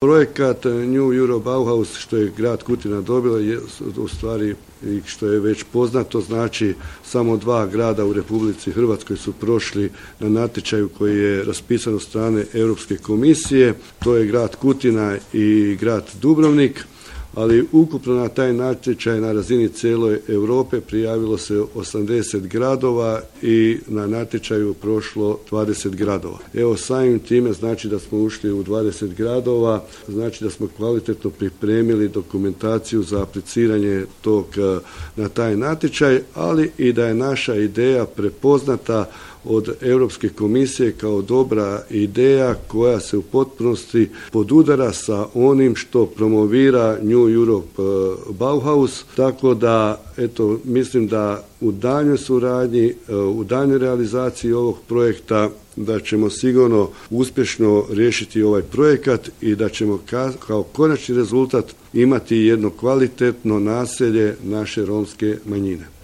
projekat New Euro Bauhaus što je grad Kutina dobila je u stvari i što je već poznato, znači samo 2 grada u Republici Hrvatskoj su prošli na natječaju koji je raspisan od strane Europske komisije, to je grad Kutina i grad Dubrovnik, ali ukupno na taj natječaj na razini cijele Europe prijavilo se 80 gradova i na natječaju prošlo 20 gradova. Evo samim time znači da smo ušli u 20 gradova, znači da smo kvalitetno pripremili dokumentaciju za apliciranje tog na taj natječaj, ali i da je naša ideja prepoznata od Europske komisije kao dobra ideja koja se u potpunosti podudara sa onim što promovira New Europe Bauhaus, tako da eto mislim da u daljnjoj suradnji, u daljnjoj realizaciji ovog projekta da ćemo sigurno uspješno riješiti ovaj projekat i da ćemo kao konačni rezultat imati jedno kvalitetno naselje naše romske manjine.